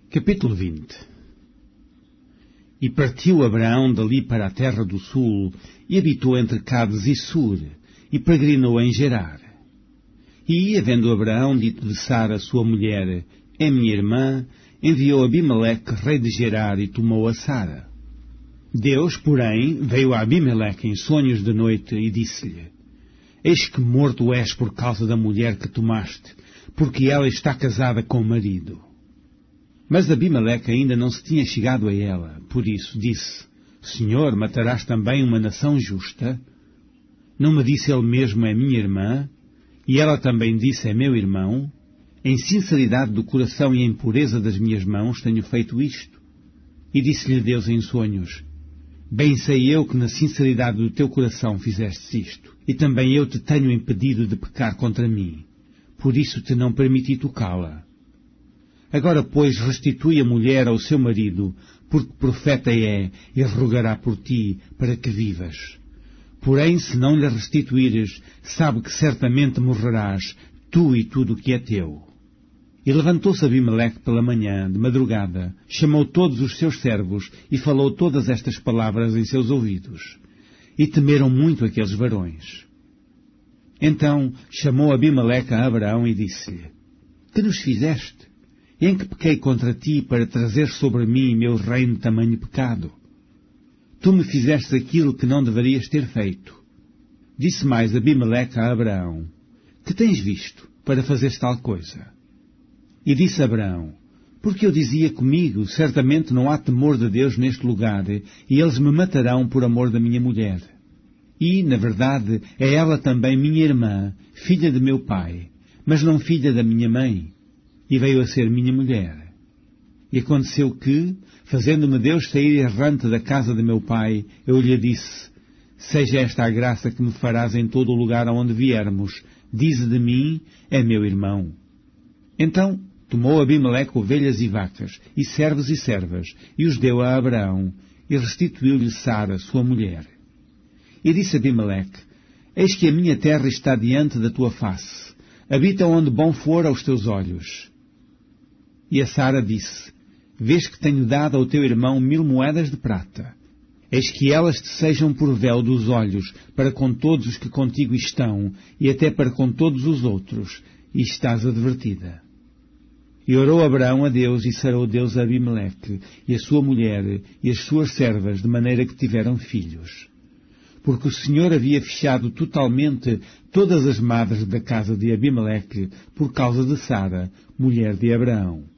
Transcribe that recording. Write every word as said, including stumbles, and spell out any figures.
Capítulo vinte. E partiu Abraão dali para a terra do sul, e habitou entre Cades e Sur, e peregrinou em Gerar. E, havendo Abraão dito de Sara, sua mulher, é minha irmã, enviou Abimeleque, rei de Gerar, e tomou a Sara. Deus, porém, veio a Abimeleque em sonhos de noite, e disse-lhe: Eis que morto és por causa da mulher que tomaste, porque ela está casada com o marido. Mas Abimeleque ainda não se tinha chegado a ela, por isso disse: Senhor, matarás também uma nação justa? Não me disse ele mesmo, é minha irmã? E ela também disse, é meu irmão? Em sinceridade do coração e em pureza das minhas mãos tenho feito isto. E disse-lhe Deus em sonhos: Bem sei eu que na sinceridade do teu coração fizeste isto, e também eu te tenho impedido de pecar contra mim. Por isso te não permiti tocá-la. Agora, pois, restitui a mulher ao seu marido, porque profeta é, e rogará por ti, para que vivas. Porém, se não lhe restituires, sabe que certamente morrerás, tu e tudo o que é teu. E levantou-se Abimeleque pela manhã, de madrugada, chamou todos os seus servos, e falou todas estas palavras em seus ouvidos. E temeram muito aqueles varões. Então chamou Abimeleque a Abraão e disse-lhe: Que nos fizeste? Em que pequei contra ti para trazer sobre mim meu reino de tamanho pecado? Tu me fizeste aquilo que não deverias ter feito. Disse mais Abimeleque a Abraão: Que tens visto para fazeres tal coisa? E disse Abraão: Porque eu dizia comigo, certamente não há temor de Deus neste lugar, e eles me matarão por amor da minha mulher. E, na verdade, é ela também minha irmã, filha de meu pai, mas não filha da minha mãe. E veio a ser minha mulher. E aconteceu que, fazendo-me Deus sair errante da casa de meu pai, eu lhe disse: Seja esta a graça que me farás em todo o lugar aonde viermos. Dize de mim, é meu irmão. Então tomou Abimeleque ovelhas e vacas, e servos e servas, e os deu a Abraão, e restituiu-lhe Sara, sua mulher. E disse Abimeleque: Eis que a minha terra está diante da tua face. Habita onde bom for aos teus olhos. E a Sara disse: Vês que tenho dado ao teu irmão mil moedas de prata. Eis que elas te sejam por véu dos olhos, para com todos os que contigo estão, e até para com todos os outros, e estás advertida. E orou Abraão a Deus, e sarou Deus a Abimeleque, e a sua mulher, e as suas servas, de maneira que tiveram filhos. Porque o Senhor havia fechado totalmente todas as madres da casa de Abimeleque, por causa de Sara, mulher de Abraão.